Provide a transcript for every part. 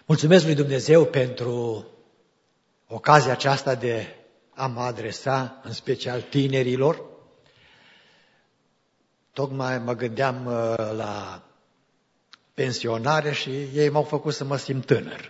Mulțumesc lui Dumnezeu pentru ocazia aceasta de a mă adresa, în special tinerilor. Tocmai mă gândeam la pensionare și ei m-au făcut să mă simt tânăr.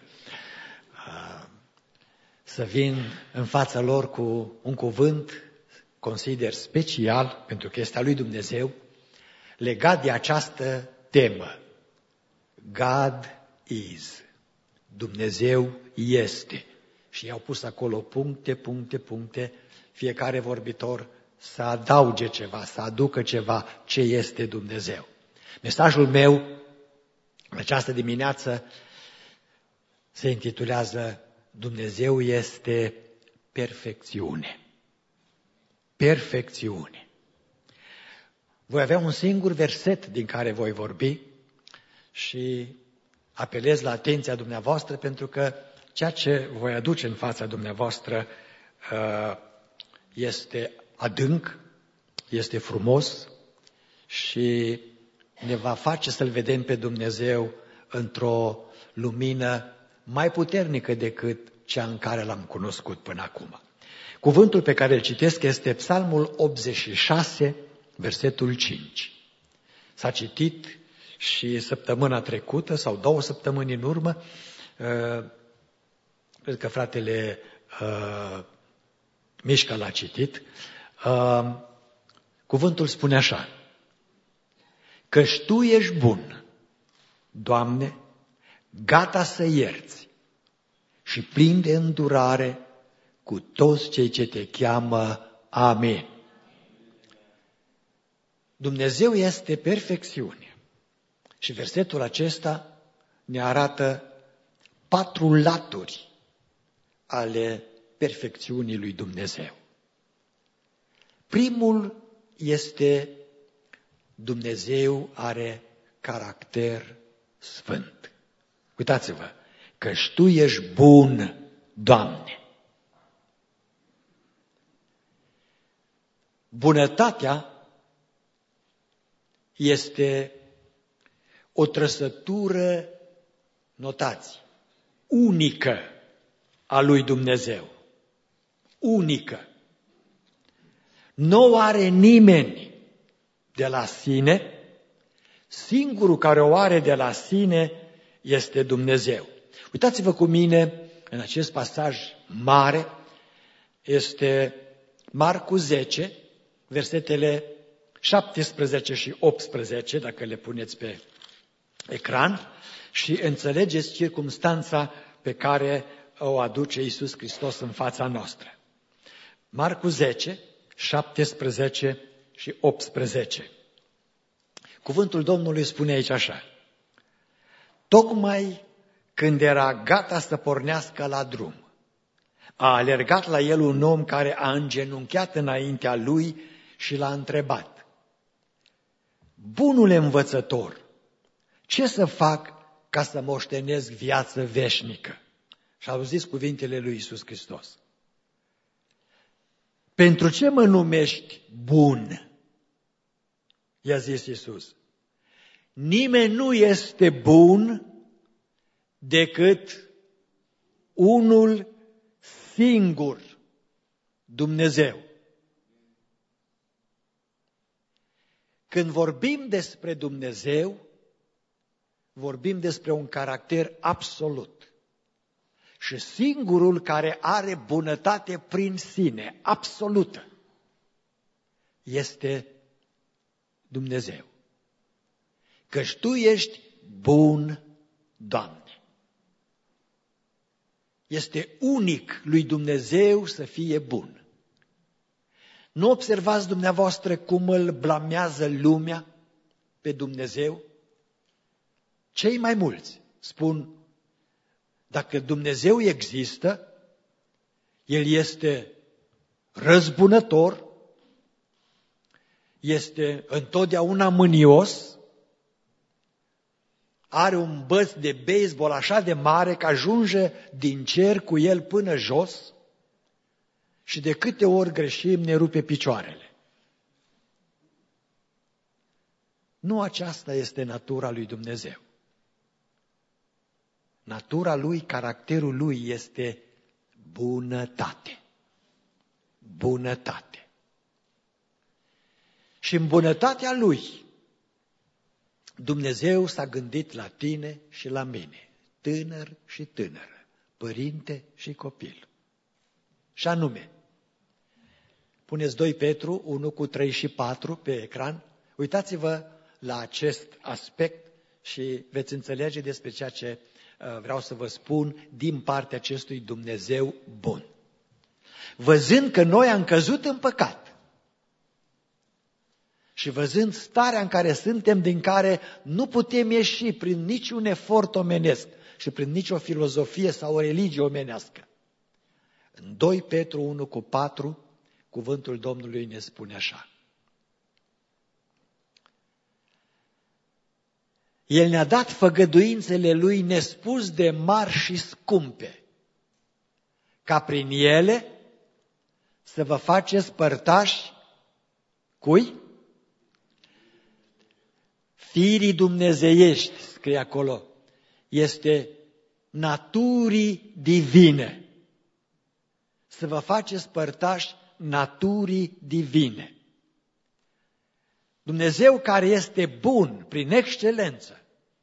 Să vin în fața lor cu un cuvânt, consider special, pentru că este al lui Dumnezeu, legat de această temă. God is. Dumnezeu este. Și i-au pus acolo puncte, fiecare vorbitor să adauge ceva, să aducă ceva ce este Dumnezeu. Mesajul meu în această dimineață se intitulează Dumnezeu este perfecțiune. Perfecțiune. Voi avea un singur verset din care voi vorbi și apelez la atenția dumneavoastră pentru că ceea ce voi aduce în fața dumneavoastră este adânc, este frumos și ne va face să-L vedem pe Dumnezeu într-o lumină mai puternică decât cea în care L-am cunoscut până acum. Cuvântul pe care îl citesc este Psalmul 86, versetul 5. S-a citit și săptămâna trecută sau 2 săptămâni în urmă, cred că fratele Mișca l-a citit, cuvântul spune așa: căci Tu ești bun, Doamne, gata să ierți și plin de îndurare cu toți cei ce Te cheamă. Amin. Dumnezeu este perfecțiune și versetul acesta ne arată 4 laturi ale perfecțiunii lui Dumnezeu. Primul este Dumnezeu are caracter sfânt. Uitați-vă, căci Tu ești bun, Doamne. Bunătatea este o trăsătură, notați, unică a lui Dumnezeu. Unică. Nu o are nimeni de la sine, singurul care o are de la sine este Dumnezeu. Uitați-vă cu mine în acest pasaj mare, este Marcu 10, versetele 17 și 18, dacă le puneți pe ecran, și înțelegeți circumstanța pe care o aduce Iisus Hristos în fața noastră. Marcu 10, 17 și 18. Cuvântul Domnului spune aici așa: tocmai când era gata să pornească la drum, a alergat la el un om care a îngenunchiat înaintea lui și l-a întrebat: bunule învățător, ce să fac ca să moștenesc viață veșnică? Și auziți cuvintele lui Iisus Hristos: pentru ce mă numești bun? I-a zis Iisus: nimeni nu este bun decât unul singur, Dumnezeu. Când vorbim despre Dumnezeu, vorbim despre un caracter absolut. Și singurul care are bunătate prin sine, absolută, este Dumnezeu. Căci Tu ești bun, Doamne. Este unic lui Dumnezeu să fie bun. Nu observați dumneavoastră cum îl blamează lumea pe Dumnezeu? Cei mai mulți spun: dacă Dumnezeu există, El este răzbunător, este întotdeauna mânios, are un băț de baseball așa de mare că ajunge din cer cu el până jos și de câte ori greșim ne rupe picioarele. Nu aceasta este natura lui Dumnezeu. natura lui, caracterul lui este bunătate. Bunătate. Și în bunătatea lui, Dumnezeu s-a gândit la tine și la mine, tânăr și tânără, părinte și copil. Și anume, puneți 2 Petru 1:3-4 pe ecran, uitați-vă la acest aspect și veți înțelege despre ceea ce vreau să vă spun din partea acestui Dumnezeu bun. Văzând că noi am căzut în păcat și văzând starea în care suntem, din care nu putem ieși prin niciun efort omenesc și prin nicio filozofie sau o religie omenească, în 2 Petru 1:4, cuvântul Domnului ne spune așa: El ne-a dat făgăduințele Lui nespus de mari și scumpe, ca prin ele să vă faceți părtași cui? Firii dumnezeiești, scrie acolo, este naturii divine. Să vă faceți părtași naturii divine. Dumnezeu care este bun prin excelență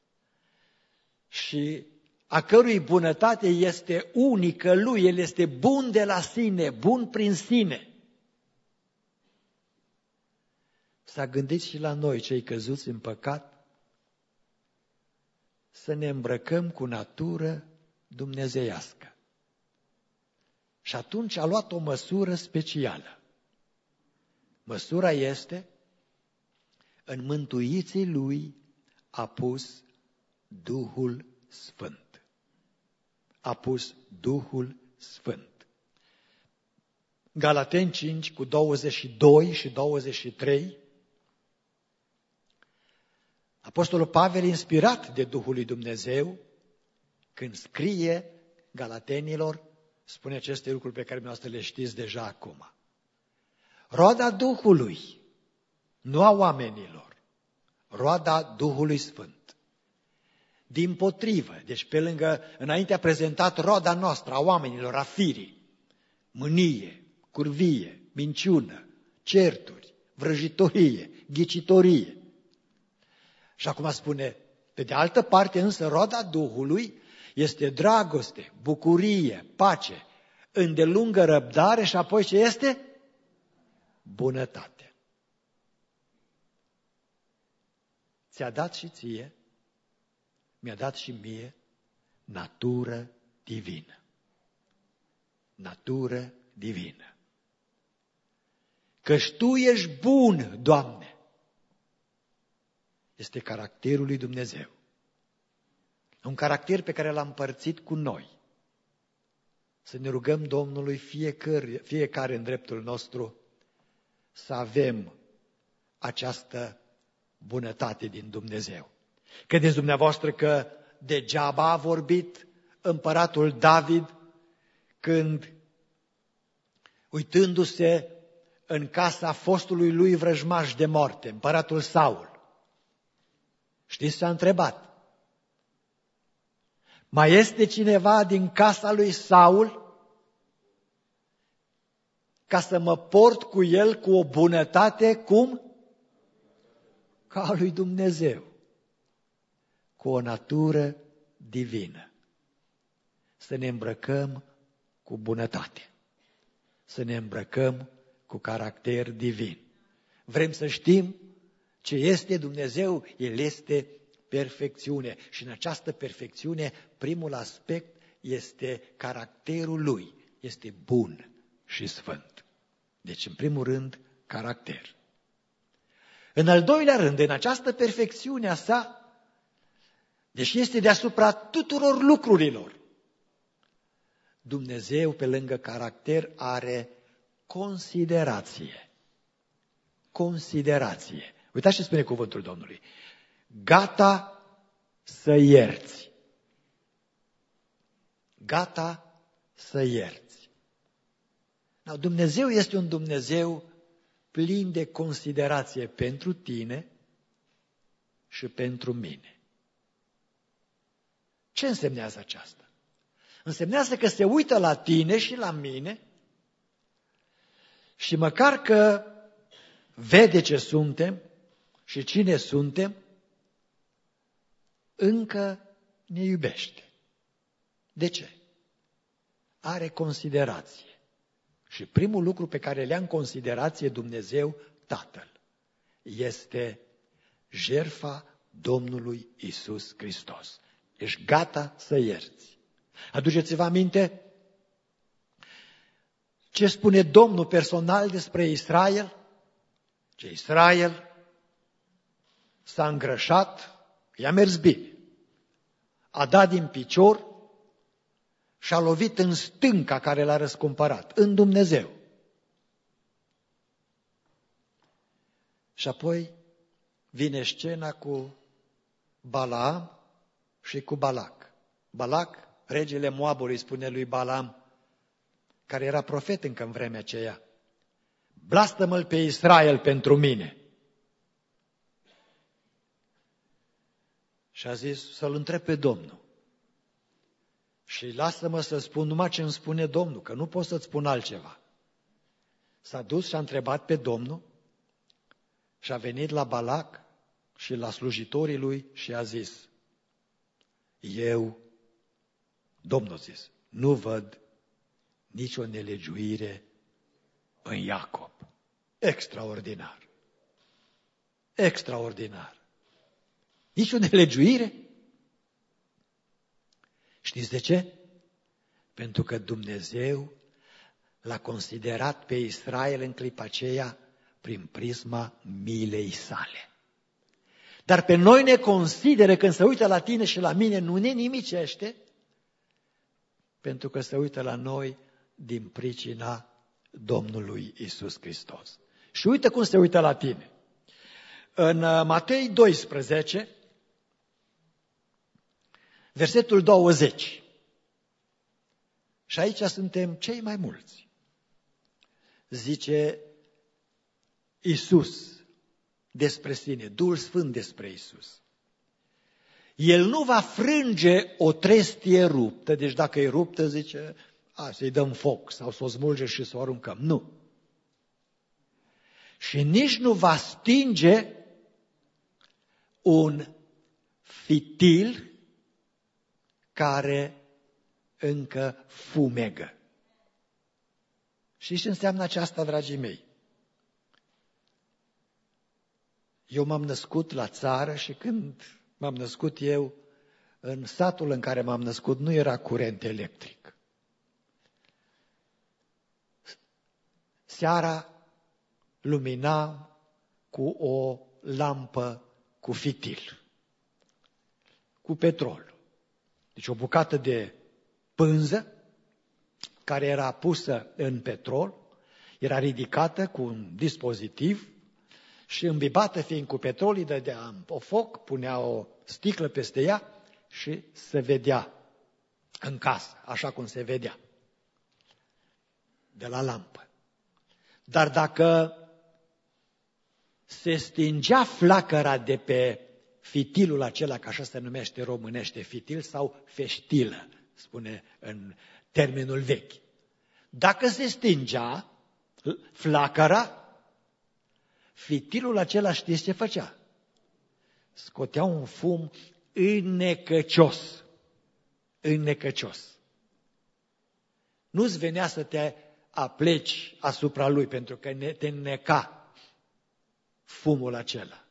și a cărui bunătate este unică lui, El este bun de la sine, bun prin sine. S-a gândit și la noi, cei căzuți în păcat, să ne îmbrăcăm cu natură dumnezeiască. Și atunci a luat o măsură specială. Măsura este: în mântuiții Lui a pus Duhul Sfânt. A pus Duhul Sfânt. Galateni 5:22 și 23, Apostolul Pavel, inspirat de Duhul lui Dumnezeu, când scrie Galatenilor, spune aceste lucruri pe care dumneavoastră le știți deja acum. Roada Duhului, nu a oamenilor, roada Duhului Sfânt. Dimpotrivă, deci pe lângă, înainte a prezentat roada noastră, a oamenilor, a firii, mânie, curvie, minciună, certuri, vrăjitorie, ghicitorie. Și acum spune, pe de altă parte însă, roada Duhului este dragoste, bucurie, pace, îndelungă răbdare și apoi ce este? Bunătate. Ți-a dat și ție, mi-a dat și mie natură divină. Natură divină. Căci Tu ești bun, Doamne. Este caracterul lui Dumnezeu. Un caracter pe care l-a împărțit cu noi. Să ne rugăm Domnului fiecare în dreptul nostru să avem această bunătate din Dumnezeu. Credeți dumneavoastră că degeaba a vorbit împăratul David când, uitându-se în casa fostului lui vrăjmaș de moarte, împăratul Saul, știți ce a întrebat? Mai este cineva din casa lui Saul ca să mă port cu el cu o bunătate cum? Ca a lui Dumnezeu, cu o natură divină. Să ne îmbrăcăm cu bunătate, să ne îmbrăcăm cu caracter divin. Vrem să știm ce este Dumnezeu? El este perfecțiune. Și în această perfecțiune, primul aspect este caracterul Lui. Este bun și sfânt. Deci, în primul rând, caracter. În al doilea rând, în această perfecțiune a sa, deși este deasupra tuturor lucrurilor, Dumnezeu, pe lângă caracter, are considerație. Considerație. Uitați ce spune cuvântul Domnului. Gata să ierți. Gata să ierți. Dumnezeu este un Dumnezeu plin de considerație pentru tine și pentru mine. Ce însemnează aceasta? Însemnează că se uită la tine și la mine și măcar că vede ce suntem și cine suntem, încă ne iubește. De ce? Are considerație. Și primul lucru pe care le-a în considerație Dumnezeu Tatăl este jertfa Domnului Iisus Hristos. Ești gata să ierți. Aduceți-vă aminte ce spune Domnul personal despre Israel? Ce Israel s-a îngrășat, i-a mers bine, a dat din picior și a lovit în stânca care l-a răscumpărat, în Dumnezeu. Și apoi vine scena cu Balaam și cu Balac. Balac, regele Moabului, spune lui Balaam, care era profet încă în vremea aceea: blastămă-l pe Israel pentru mine. Și a zis să-l întreb pe Domnul. Și lasă-mă să spun numai ce îmi spune Domnul, că nu pot să-ți spun altceva. S-a dus și a întrebat pe Domnul și a venit la Balac și la slujitorii lui și a zis: Domnul a zis, nu văd nicio nelegiuire în Iacob. Extraordinar! Extraordinar! Nici o nelegiuire? Știți de ce? Pentru că Dumnezeu l-a considerat pe Israel în clipa aceea prin prisma milei sale. Dar pe noi ne consideră, când se uită la tine și la mine, nu ne nimicește, pentru că se uită la noi din pricina Domnului Iisus Hristos. Și uite cum se uită la tine. În Matei 12, versetul 20. Și aici suntem cei mai mulți. Zice Iisus despre sine, Duhul Sfânt despre Iisus. El nu va frânge o trestie ruptă, deci dacă e ruptă, zice, să-i dăm foc sau să o smulge și să o aruncăm. Nu. Și nici nu va stinge un fitil care încă fumegă. Și ce înseamnă aceasta, dragii mei? Eu m-am născut la țară și când m-am născut eu, în satul în care m-am născut nu era curent electric. Seara lumina cu o lampă cu fitil, cu petrol. Deci o bucată de pânză care era pusă în petrol, era ridicată cu un dispozitiv și îmbibată fiind cu petrol, îi dădea o foc, punea o sticlă peste ea și se vedea în casă, așa cum se vedea de la lampă. Dar dacă se stingea flacăra de pe fitilul acela, că așa se numește românește, fitil sau feștilă, spune în termenul vechi. Dacă se stingea flacăra, fitilul acela știți ce făcea? Scotea un fum înnecăcios. Înnecăcios. Nu-ți venea să te apleci asupra lui, pentru că te înneca fumul acela.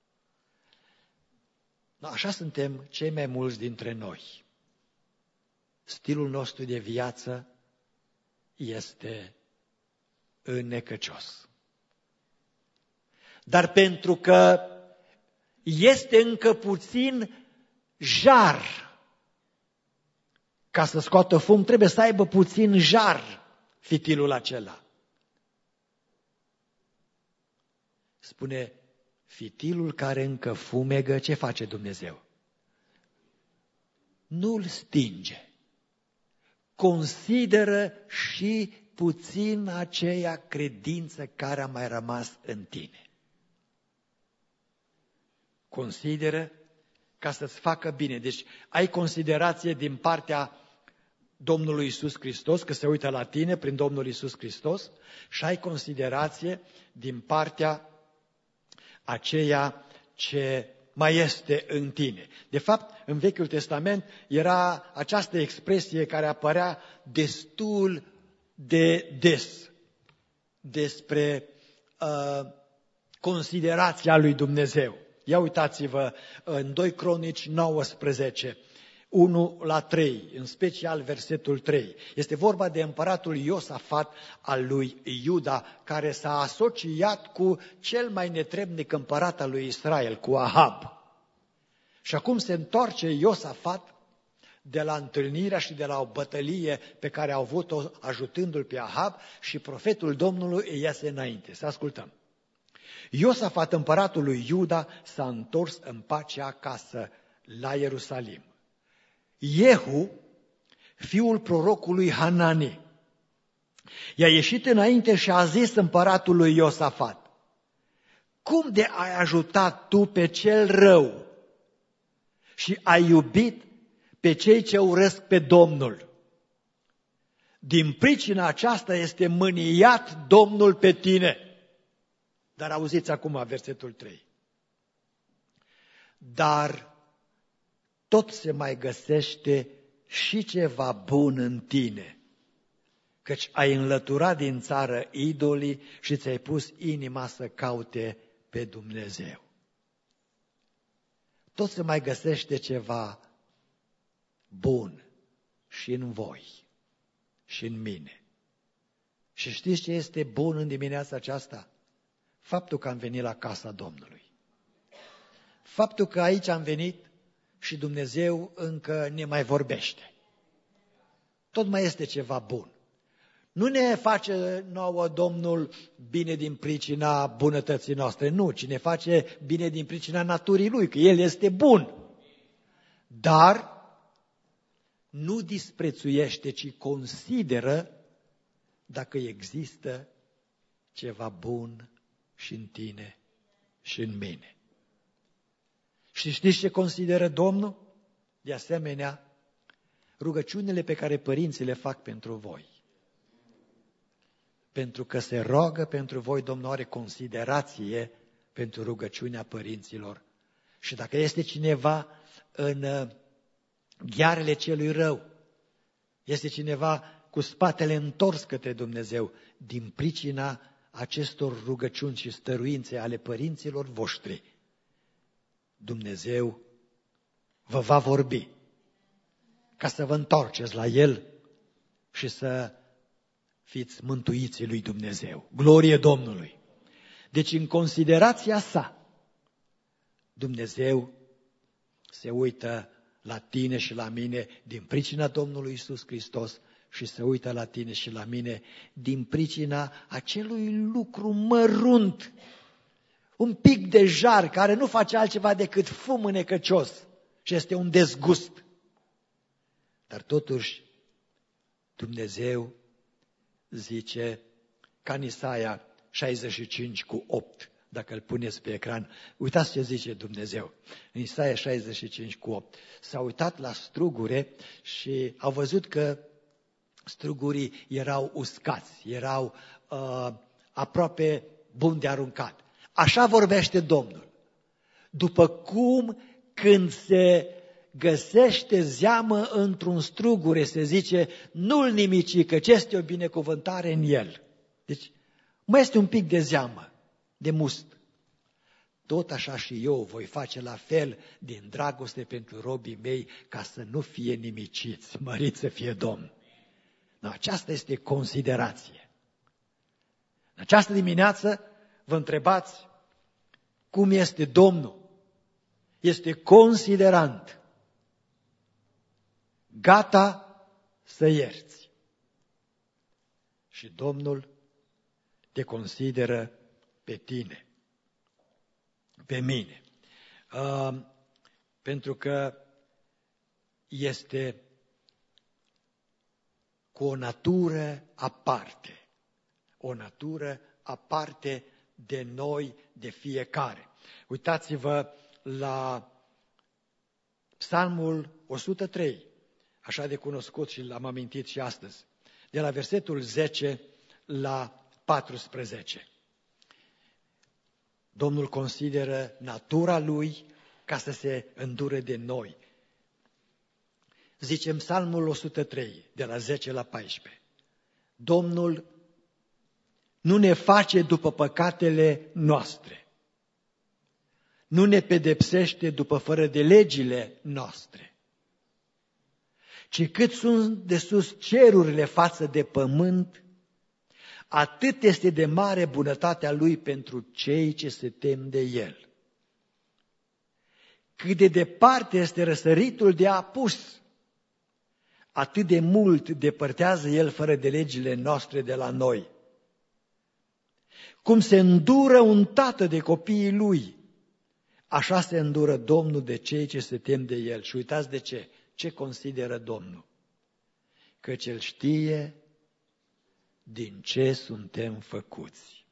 Așa suntem cei mai mulți dintre noi. Stilul nostru de viață este înnecăcios. Dar pentru că este încă puțin jar, ca să scoată fum, trebuie să aibă puțin jar fitilul acela. Spune, fitilul care încă fumegă, ce face Dumnezeu? Nu-l stinge. Consideră și puțin aceea credință care a mai rămas în tine. Consideră ca să-ți facă bine. Deci ai considerație din partea Domnului Iisus Hristos, că se uită la tine prin Domnul Iisus Hristos, și ai considerație din partea aceea ce mai este în tine. De fapt, în Vechiul Testament era această expresie care apărea destul de des despre considerația lui Dumnezeu. Ia uitați-vă în 2 Cronici 19, 1-3, în special versetul 3. Este vorba de împăratul Iosafat al lui Iuda, care s-a asociat cu cel mai netrebnic împărat al lui Israel, cu Ahab. Și acum se întoarce Iosafat de la întâlnirea și de la o bătălie pe care au avut-o ajutându-l pe Ahab, și profetul Domnului îi iese înainte. Să ascultăm. Iosafat, împăratul lui Iuda, s-a întors în pace acasă la Ierusalim. Jehu, fiul prorocului Hanani, i-a ieșit înainte și a zis împăratului Iosafat: cum de ai ajutat tu pe cel rău și ai iubit pe cei ce urăsc pe Domnul? Din pricina aceasta este mâniat Domnul pe tine. Dar auziți acum versetul 3. Dar tot se mai găsește și ceva bun în tine, căci ai înlăturat din țară idolii și ți-ai pus inima să caute pe Dumnezeu. Tot se mai găsește ceva bun și în voi și în mine. Și știți ce este bun în dimineața aceasta? Faptul că am venit la casa Domnului. Faptul că aici am venit și Dumnezeu încă ne mai vorbește. Tot mai este ceva bun. Nu ne face nouă Domnul bine din pricina bunătății noastre, nu, ci ne face bine din pricina naturii Lui, că El este bun. Dar nu disprețuiește, ci consideră dacă există ceva bun și în tine și în mine. Și știți ce consideră Domnul? De asemenea, rugăciunile pe care părinții le fac pentru voi. Pentru că se roagă pentru voi, Domnul are considerație pentru rugăciunea părinților. Și dacă este cineva în ghearele celui rău, este cineva cu spatele întors către Dumnezeu, din pricina acestor rugăciuni și stăruințe ale părinților voștri, Dumnezeu vă va vorbi ca să vă întoarceți la El și să fiți mântuiții lui Dumnezeu. Glorie Domnului! Deci în considerația sa, Dumnezeu se uită la tine și la mine din pricina Domnului Iisus Hristos și se uită la tine și la mine din pricina acelui lucru mărunt, un pic de jar care nu face altceva decât fum înecăcios și este un dezgust. Dar totuși Dumnezeu zice, ca în Isaia 65:8, dacă îl puneți pe ecran, uitați ce zice Dumnezeu. În Isaia 65:8 s-a uitat la strugure și au văzut că strugurii erau uscați, erau aproape buni de aruncat. Așa vorbește Domnul. După cum când se găsește zeamă într-un strugure, se zice, nu-l nimici, căci este o binecuvântare în el. Deci, mai este un pic de zeamă, de must. Tot așa și eu voi face la fel din dragoste pentru robii mei, ca să nu fie nimiciți, mărit să fie Domn. No, aceasta este considerație. În această dimineață vă întrebați cum este Domnul. Este considerant, gata să ierți. Și Domnul te consideră pe tine, pe mine. Pentru că este cu o natură aparte. O natură aparte de noi, de fiecare. Uitați-vă la Psalmul 103, așa de cunoscut și l-am amintit și astăzi, de la versetul 10 la 14. Domnul consideră natura Lui ca să se îndure de noi. Zicem Psalmul 103, de la 10 la 14. Domnul nu ne face după păcatele noastre, nu ne pedepsește după fără de legile noastre, ci cât sunt de sus cerurile față de pământ, atât este de mare bunătatea Lui pentru cei ce se tem de El. Cât de departe este răsăritul de apus, atât de mult depărtează El fără de legile noastre de la noi. Cum se îndură un tată de copiii lui, așa se îndură Domnul de cei ce se tem de El. Și uitați de ce? Ce consideră Domnul? Căci El știe din ce suntem făcuți.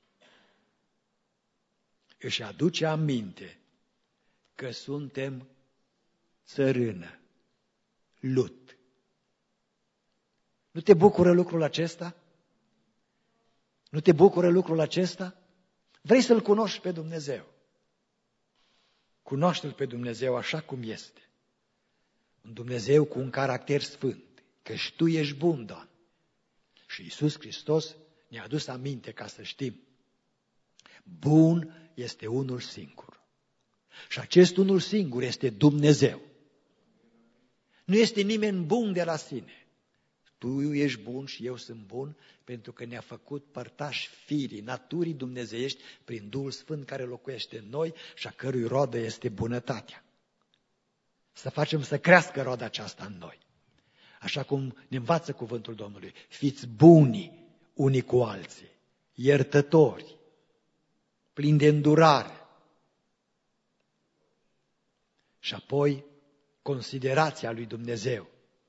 Își aduce aminte că suntem țărână, lut. Nu te bucură lucrul acesta? Nu te bucură lucrul acesta? Vrei să-L cunoști pe Dumnezeu? Cunoaște-L pe Dumnezeu așa cum este. Un Dumnezeu cu un caracter sfânt, căci Tu ești bun, Doamne. Și Iisus Hristos ne-a adus aminte ca să știm. Bun este unul singur. Și acest unul singur este Dumnezeu. Nu este nimeni bun de la sine. Tu ești bun și eu sunt bun pentru că ne-a făcut părtași firii, naturii dumnezeiești prin Duhul Sfânt care locuiește în noi și a cărui roadă este bunătatea. Să facem să crească roada aceasta în noi. Așa cum ne învață cuvântul Domnului. Fiți buni unii cu alții, iertători, plini de îndurare. Și apoi considerația lui Dumnezeu.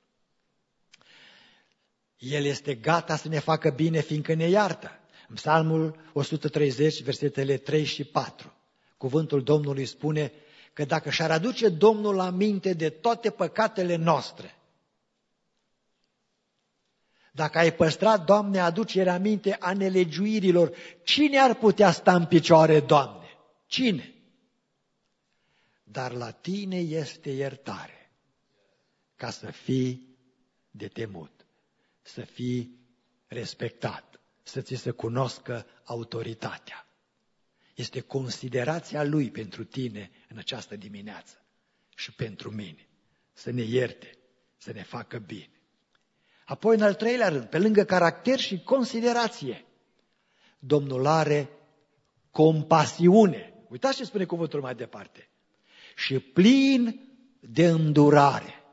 El este gata să ne facă bine fiindcă ne iartă. În Psalmul 130, versetele 3 și 4, cuvântul Domnului spune că dacă și-ar aduce Domnul aminte de toate păcatele noastre, dacă ai păstrat, Doamne, aducerea aminte a nelegiuirilor, cine ar putea sta în picioare, Doamne? Cine? Dar la Tine este iertare, ca să fii de temut, să fii respectat, să ți se cunoască autoritatea. Este considerația Lui pentru tine în această dimineață și pentru mine, să ne ierte, să ne facă bine. Apoi, în al treilea rând, pe lângă caracter și considerație, Domnul are compasiune. Uitați ce spune cuvântul mai departe. Și plin de îndurare.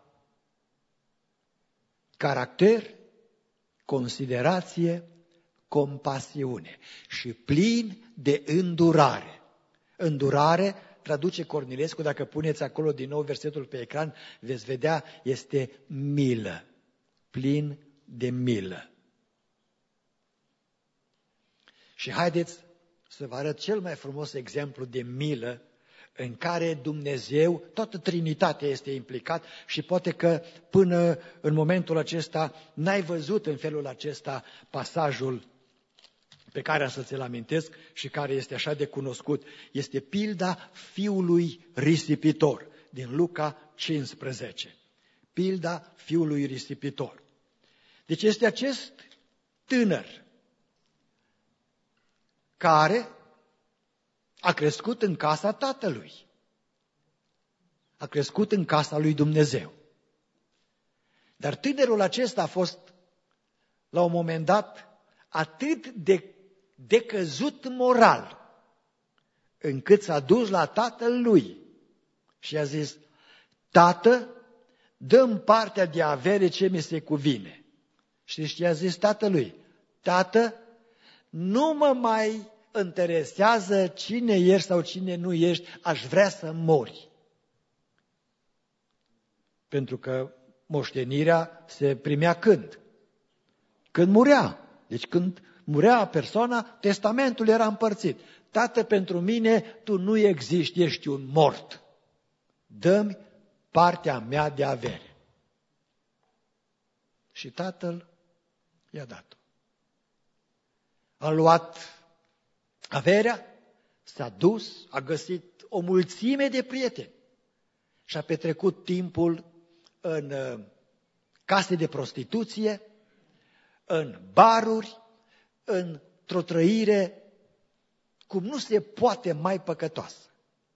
Caracter, considerație, compasiune. Și plin de îndurare. Îndurare, traduce Cornilescu, dacă puneți acolo din nou versetul pe ecran, veți vedea, este milă. Plin de milă. Și haideți să vă arăt cel mai frumos exemplu de milă în care Dumnezeu, toată Trinitatea este implicat și poate că până în momentul acesta n-ai văzut în felul acesta pasajul pe care am să ți-l amintesc și care este așa de cunoscut. Este pilda fiului risipitor din Luca 15. Pilda fiului risipitor. Deci este acest tânăr care a crescut în casa tatălui. A crescut în casa lui Dumnezeu. Dar tânărul acesta a fost, la un moment dat, atât de decăzut moral, încât s-a dus la tatăl lui și a zis: Tată, dă-mi partea de avere ce mi se cuvine. Știți ce a zis tatălui? Tată, nu mă mai interesează cine ești sau cine nu ești, aș vrea să mori. Pentru că moștenirea se primea când? Când murea. Deci când murea persoana, testamentul era împărțit. Tată, pentru mine tu nu existi, ești un mort. Dă-mi partea mea de avere. Și tatăl i-a dat-o. A luat averea, s-a dus, a găsit o mulțime de prieteni și a petrecut timpul în case de prostituție, în baruri, într-o trăire cum nu se poate mai păcătoasă.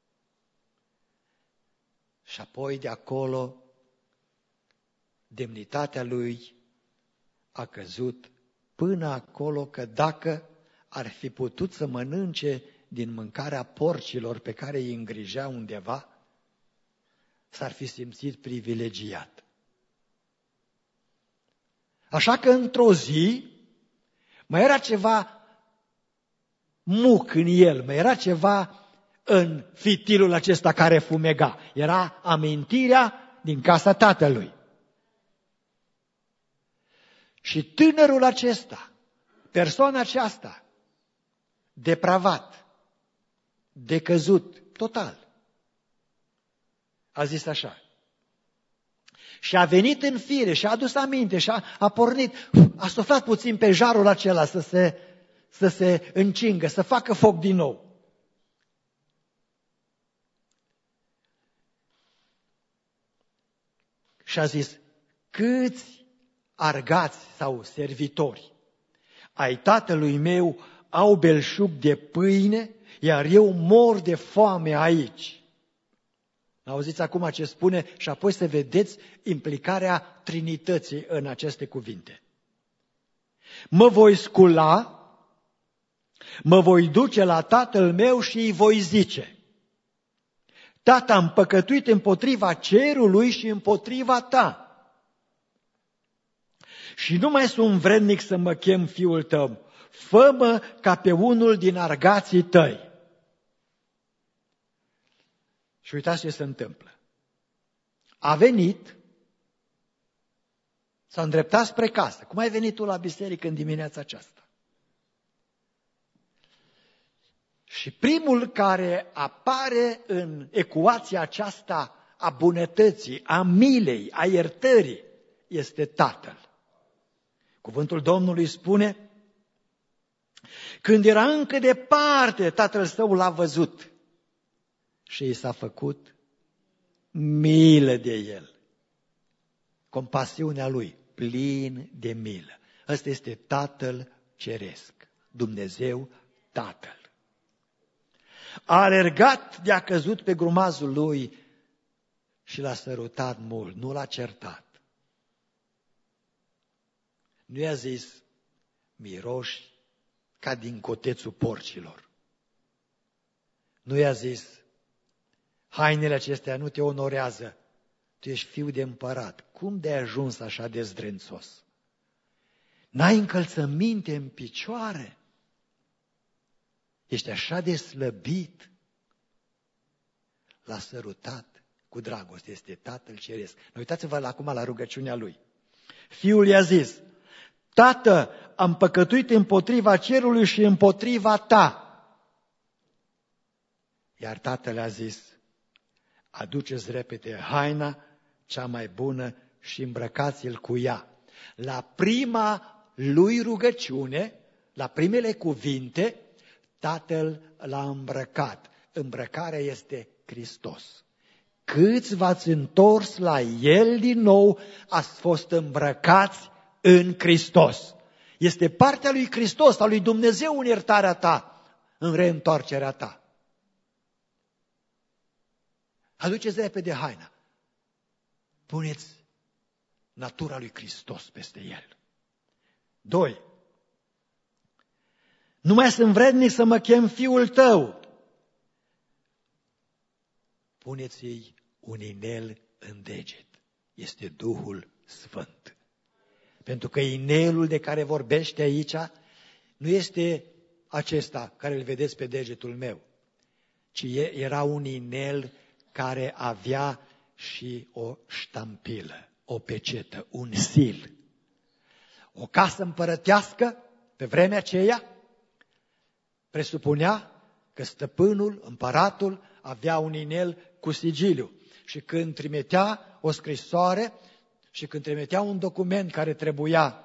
Și apoi de acolo demnitatea lui a căzut până acolo că dacă ar fi putut să mănânce din mâncarea porcilor pe care îi îngrijea undeva, s-ar fi simțit privilegiat. Așa că într-o zi mai era ceva muc în el, mai era ceva în fitilul acesta care fumega. Era amintirea din casa tatălui. Și tânărul acesta, persoana aceasta, depravat, decăzut, total, a zis așa. Și a venit în fire și a adus aminte și a pornit, a suflat puțin pe jarul acela să se încingă, să facă foc din nou. Și a zis, câți argați sau servitori ai tatălui meu au belșug de pâine, iar eu mor de foame aici. Auziți acum ce spune și apoi să vedeți implicarea Trinității în aceste cuvinte. Mă voi scula, mă voi duce la tatăl meu și îi voi zice, Tată, am păcătuit împotriva cerului și împotriva ta. Și nu mai sunt vrednic să mă chem fiul tău, fă-mă ca pe unul din argații tăi. Și uitați ce se întâmplă. A venit, s-a îndreptat spre casă. Cum ai venit tu la biserică în dimineața aceasta? Și primul care apare în ecuația aceasta a bunătății, a milei, a iertării, este Tatăl. Cuvântul Domnului spune, când era încă departe, tatăl său l-a văzut și i s-a făcut milă de el. Compasiunea lui, plin de milă. Ăsta este Tatăl Ceresc, Dumnezeu Tatăl. A alergat de-a căzut pe grumazul lui și l-a sărutat mult, nu l-a certat. Nu i-a zis, miroși ca din cotețul porcilor. Nu i-a zis, hainele acestea nu te onorează, tu ești fiu de împărat, cum de-ai ajuns așa de zdrențos? N-ai încălțăminte în picioare? Ești așa de slăbit? L-a sărutat cu dragoste, este Tatăl Ceresc. Uitați-vă acum la rugăciunea lui. Fiul i-a zis, Tată, am păcătuit împotriva cerului și împotriva ta. Iar tatăl a zis, aduceți repede haina cea mai bună și îmbrăcați-l cu ea. La prima lui rugăciune, la primele cuvinte, tatăl l-a îmbrăcat. Îmbrăcarea este Hristos. Câți v-ați întors la El din nou, ați fost îmbrăcați în Hristos. Este partea lui Hristos, a lui Dumnezeu în iertarea ta, în reîntoarcerea ta. Aduceți repede haina. Puneți natura lui Hristos peste el. 2. Nu mai sunt vrednic să mă chem fiul tău. Puneți-i un inel în deget. Este Duhul Sfânt. Pentru că inelul de care vorbește aici nu este acesta care îl vedeți pe degetul meu, ci era un inel care avea și o ștampilă, o pecetă, un sil. O casă împărătească, pe vremea aceea, presupunea că stăpânul, împăratul, avea un inel cu sigiliu. și când trimitea o scrisoare și când trimitea un document care trebuia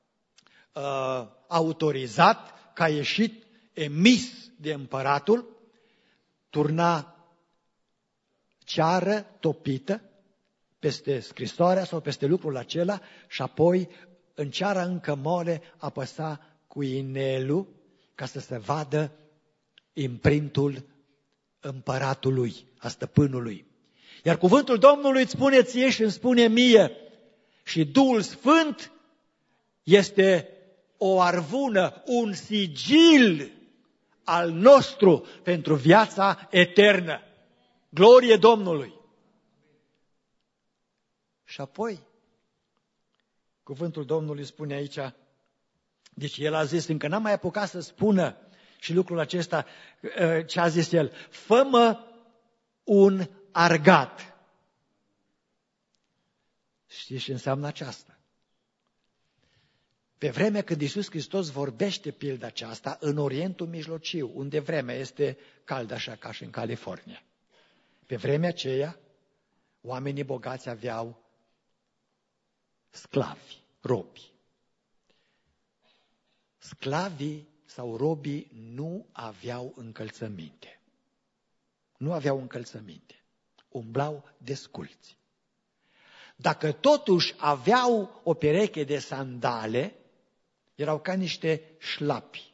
autorizat, ca ieșit, emis de împăratul, turna ceară topită peste scrisoarea sau peste lucrul acela și apoi în ceara încă mole apăsa cu inelul ca să se vadă imprintul împăratului, a stăpânului. Iar cuvântul Domnului îți spune ție și îmi spune mie, și Duhul Sfânt este o arvună, un sigil al nostru pentru viața eternă. Glorie Domnului! Și apoi, cuvântul Domnului spune aici, deci el a zis, încă n-am mai apucat să spună și lucrul acesta, ce a zis el, fă-mă un argat. Știți ce înseamnă aceasta? Pe vremea când Iisus Hristos vorbește pilda aceasta în Orientul Mijlociu, unde vremea este caldă așa ca și în California. Pe vremea aceea, oamenii bogați aveau sclavi, robi. Sclavii sau robii nu aveau încălțăminte. Nu aveau încălțăminte. Umblau desculți. Dacă totuși aveau o pereche de sandale, erau ca niște șlapi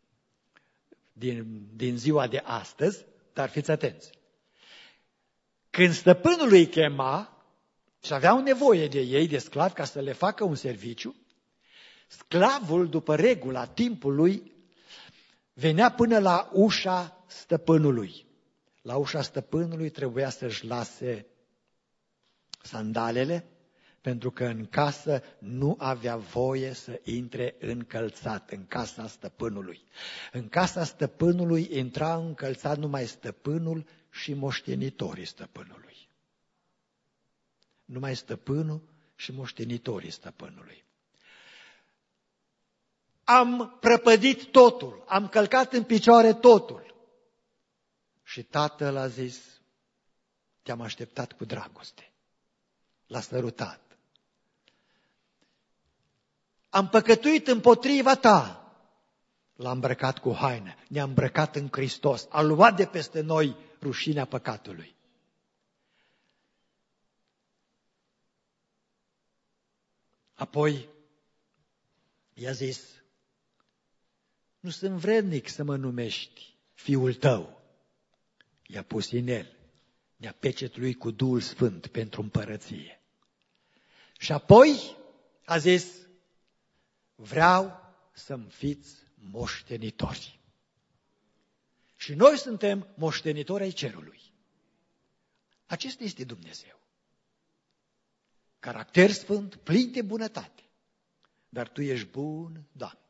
din ziua de astăzi, dar fiți atenți. Când stăpânul îi chema și aveau nevoie de ei, de sclavi, ca să le facă un serviciu, sclavul, după regula timpului, venea până la ușa stăpânului. La ușa stăpânului trebuia să-și lase sandalele, pentru că în casă nu avea voie să intre încălțat, în casa stăpânului. În casa stăpânului intra încălțat numai stăpânul și moștenitorii stăpânului. Numai stăpânul și moștenitorii stăpânului. Am prăpădit totul, am călcat în picioare totul. Și tatăl a zis, te-am așteptat cu dragoste. L-a sărutat. Am păcătuit împotriva ta. L-a îmbrăcat cu haină, ne-a îmbrăcat în Hristos, a luat de peste noi rușinea păcatului. Apoi i-a zis, nu sunt vrednic să mă numești fiul tău. I-a pus inel, ne-a pecetluit cu Duhul Sfânt pentru împărăție. Și apoi a zis, vreau să-mi fiți moștenitori. Și noi suntem moștenitori ai cerului. Acesta este Dumnezeu. Caracter sfânt, plin de bunătate. Dar tu ești bun, Doamne.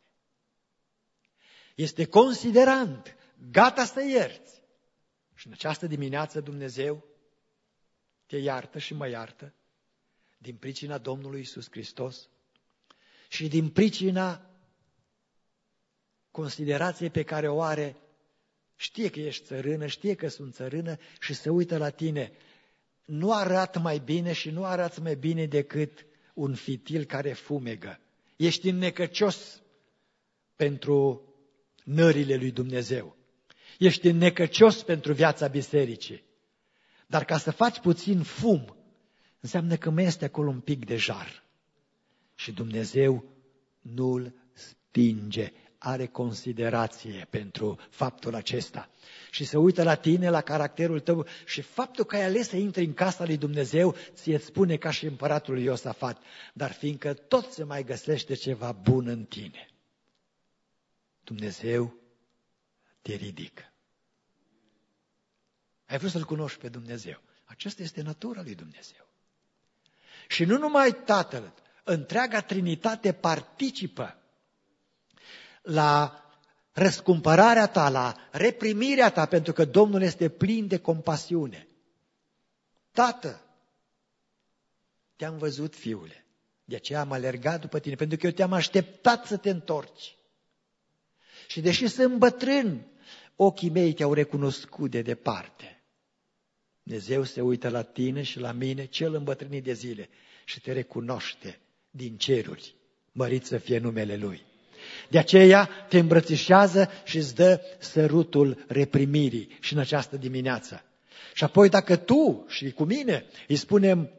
Este considerant, gata să ierți. Și în această dimineață Dumnezeu te iartă și mă iartă din pricina Domnului Iisus Hristos și din pricina considerației pe care o are, știe că ești țărână, știe că sunt țărână și se uită la tine. Nu arată mai bine și nu arăți mai bine decât un fitil care fumegă. Ești înnecăcios pentru nările lui Dumnezeu. Ești înnecăcios pentru viața bisericii. Dar ca să faci puțin fum, înseamnă că mai este acolo un pic de jar. Și Dumnezeu nu-l stinge, are considerație pentru faptul acesta. Și se uită la tine, la caracterul tău și faptul că ai ales să intri în casa lui Dumnezeu, ți-e spune ca și împăratul lui Iosafat, dar fiindcă tot se mai găsește ceva bun în tine, Dumnezeu te ridică. Ai vrut să-L cunoști pe Dumnezeu. Aceasta este natura lui Dumnezeu. Și nu numai Tatăl, întreaga Trinitate participă la răscumpărarea ta, la reprimirea ta, pentru că Domnul este plin de compasiune. Tată, te-am văzut, fiule, de aceea am alergat după tine, pentru că eu te-am așteptat să te întorci. Și deși sunt bătrân, ochii mei te-au recunoscut de departe. Dumnezeu se uită la tine și la mine, cel îmbătrânit de zile, și te recunoaște din ceruri. Mărit să fie numele Lui. De aceea te îmbrățișează și îți dă sărutul reprimirii și în această dimineață. Și apoi dacă tu și cu mine îi spunem,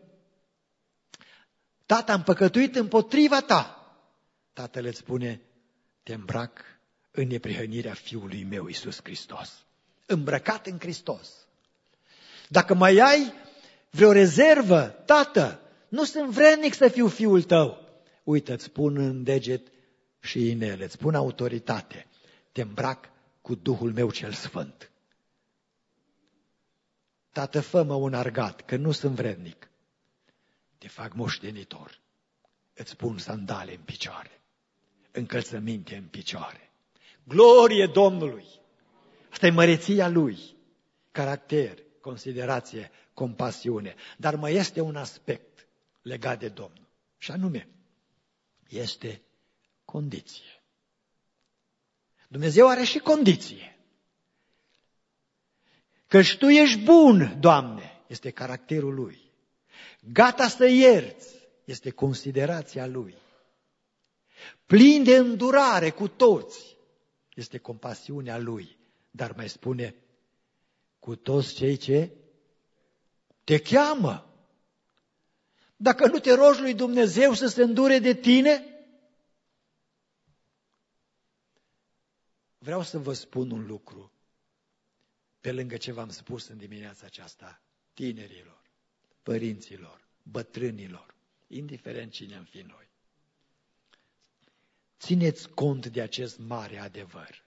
Tată, am păcătuit împotriva ta, Tatăl îți spune, te îmbrac în neprihănirea Fiului meu, Iisus Hristos. Îmbrăcat în Hristos. Dacă mai ai vreo rezervă, Tată, nu sunt vrednic să fiu fiul tău. Uite, îți pun în deget și inele, îți pun autoritate. Te îmbrac cu Duhul meu cel Sfânt. Tată, fă-mă un argat, că nu sunt vrednic. Te fac moștenitor. Îți pun sandale în picioare, încălțăminte în picioare. Glorie Domnului! Asta e măreția Lui. Caracter, considerație, compasiune. Dar mai este un aspect legat de Domnul. Și anume, este condiție. Dumnezeu are și condiție. Căci Tu ești bun, Doamne, este caracterul Lui. Gata să ierți, este considerația Lui. Plin de îndurare cu toți, este compasiunea Lui. Dar mai spune, cu toți cei ce te cheamă. Dacă nu te rogi lui Dumnezeu să se îndure de tine, vreau să vă spun un lucru, pe lângă ce v-am spus în dimineața aceasta, tinerilor, părinților, bătrânilor, indiferent cine am fi noi. Țineți cont de acest mare adevăr.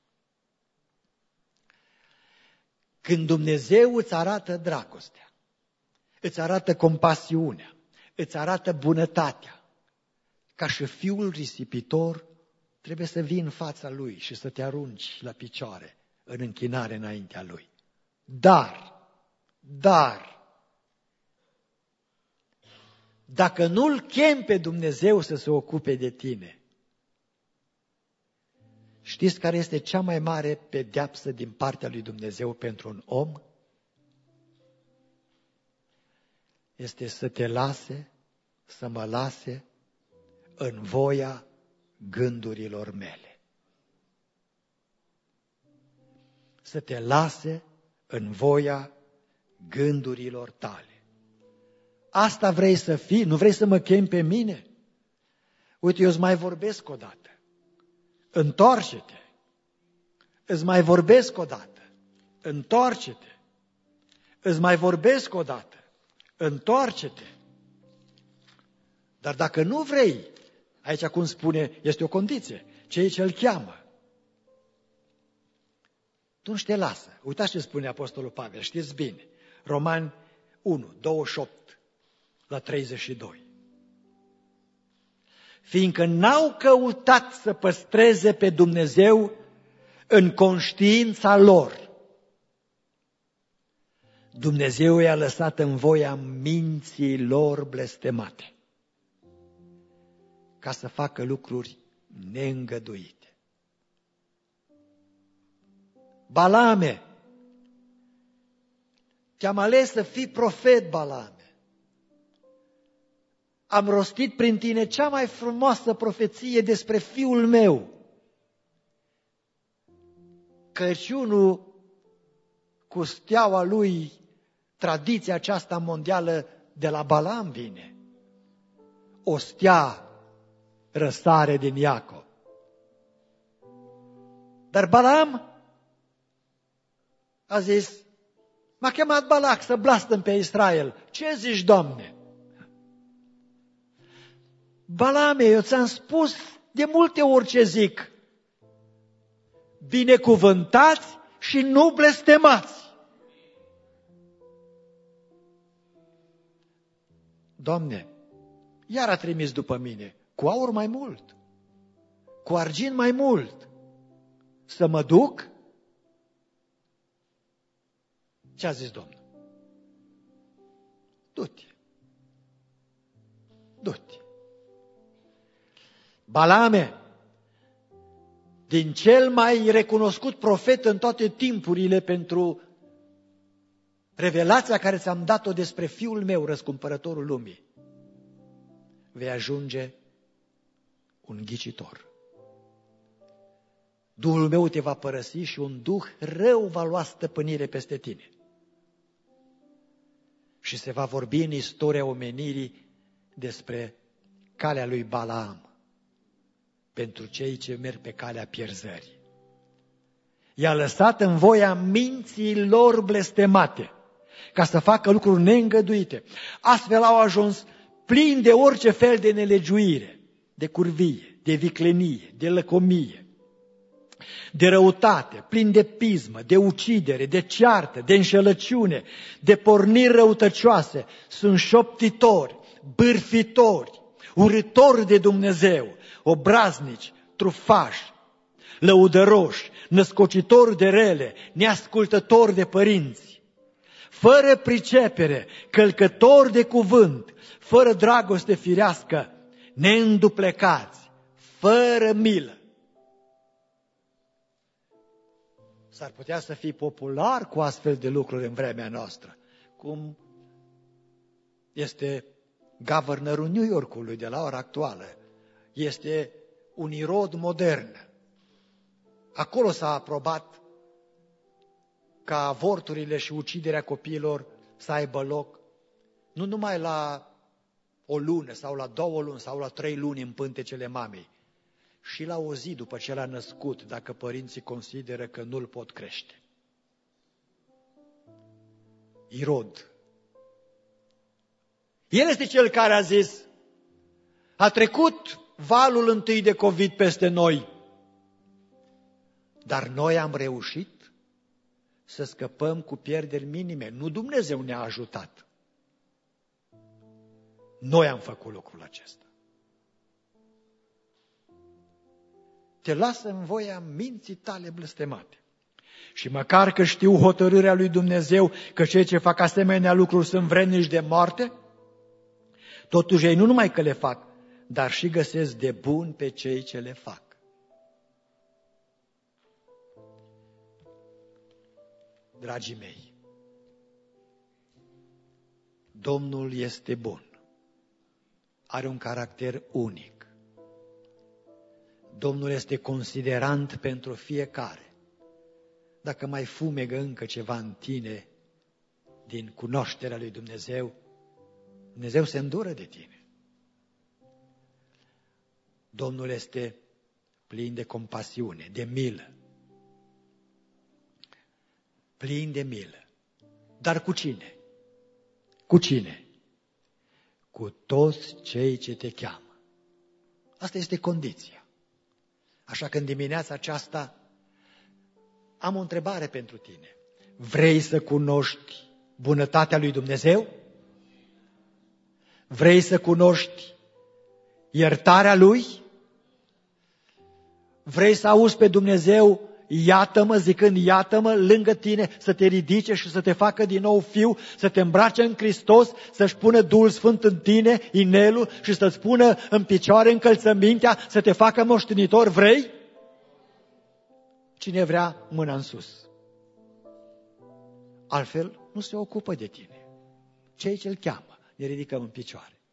Când Dumnezeu îți arată dragostea, îți arată compasiunea, îți arată bunătatea, ca și fiul risipitor, trebuie să vii în fața Lui și să te arunci la picioare, în închinare înaintea Lui. Dar, dacă nu-L chem pe Dumnezeu să se ocupe de tine, știți care este cea mai mare pedeapsă din partea lui Dumnezeu pentru un om? Este să te lase, să mă lase în voia gândurilor mele. Să te lase în voia gândurilor tale. Asta vrei să fii? Nu vrei să mă chemi pe mine? Uite, eu îți mai vorbesc o dată. Întoarce-te. Îți mai vorbesc o dată. Întoarce-te. Îți mai vorbesc o dată. Întoarce-te. Dar dacă nu vrei, aici cum spune, este o condiție, cei ce îl cheamă, atunci te lasă. Uitați ce spune Apostolul Pavel, știți bine. Romani 1, 28 la 32. Fiindcă n-au căutat să păstreze pe Dumnezeu în conștiința lor, Dumnezeu i-a lăsat în voia minții lor blestemate, ca să facă lucruri neîngăduite. Balame, te-am ales să fii profet, Balame. Am rostit prin tine cea mai frumoasă profeție despre fiul meu. Crăciunul cu steaua lui, tradiția aceasta mondială de la Balaam vine. O stea răsare din Iacov. Dar Balaam a zis, m-a chemat Balac să blastăm pe Israel. Ce zici, Doamne? Balame, eu ți-am spus de multe ori ce zic. Binecuvântați și nu blestemați. Doamne, iar a trimis după mine, cu aur mai mult, cu argint mai mult, să mă duc? Ce a zis Domnul? Du-te. Du-te. Balame, din cel mai recunoscut profet în toate timpurile pentru revelația care ți-am dat-o despre Fiul meu, răscumpărătorul lumii, vei ajunge un ghicitor. Duhul meu te va părăsi și un duh rău va lua stăpânire peste tine. Și se va vorbi în istoria omenirii despre calea lui Balaam pentru cei ce merg pe calea pierzării. I-a lăsat în voia minții lor blestemate ca să facă lucruri neîngăduite. Astfel au ajuns plini de orice fel de nelegiuire, de curvie, de viclenie, de lăcomie, de răutate, plini de pismă, de ucidere, de ceartă, de înșelăciune, de porniri răutăcioase. Sunt șoptitori, bârfitori, urâtori de Dumnezeu, obraznici, trufași, lăudăroși, născocitori de rele, neascultători de părinți, fără pricepere, călcători de cuvânt, fără dragoste firească, neînduplecați, fără milă. S-ar putea să fii popular cu astfel de lucruri în vremea noastră, cum este guvernorul New Yorkului de la ora actuală. Este un irod modern. Acolo s-a aprobat ca avorturile și uciderea copiilor să aibă loc nu numai la o lună sau la 2 luni sau la 3 luni în pântecele mamei, și la o zi după ce l-a născut, dacă părinții consideră că nu-l pot crește. Irod. El este cel care a zis: a trecut valul întâi de COVID peste noi, dar noi am reușit să scăpăm cu pierderi minime. Nu Dumnezeu ne-a ajutat. Noi am făcut lucrul acesta. Te lasă în voia minții tale blestemate. Și măcar că știu hotărârea lui Dumnezeu că cei ce fac asemenea lucruri sunt vrednici de moarte, totuși ei nu numai că le fac, dar și găsesc de bun pe cei ce le fac. Dragii mei, Domnul este bun. Are un caracter unic. Domnul este considerant pentru fiecare. Dacă mai fumegă încă ceva în tine din cunoașterea lui Dumnezeu, Dumnezeu se îndură de tine. Domnul este plin de compasiune, de milă. Plin de milă. Dar cu cine? Cu cine? Cu toți cei ce te cheamă. Asta este condiția. Așa că în dimineața aceasta am o întrebare pentru tine. Vrei să cunoști bunătatea lui Dumnezeu? Vrei să cunoști iertarea Lui? Vrei să auzi pe Dumnezeu, iată-mă, zicând iată-mă, lângă tine, să te ridice și să te facă din nou fiu, să te îmbrace în Hristos, să-și pună Duhul Sfânt în tine, inelul, și să-ți pună în picioare încălțămintea, să te facă moștenitor? Vrei? Cine vrea, mâna în sus. Altfel nu se ocupă de tine. Cei ce-l cheamă, ne ridicăm în picioare.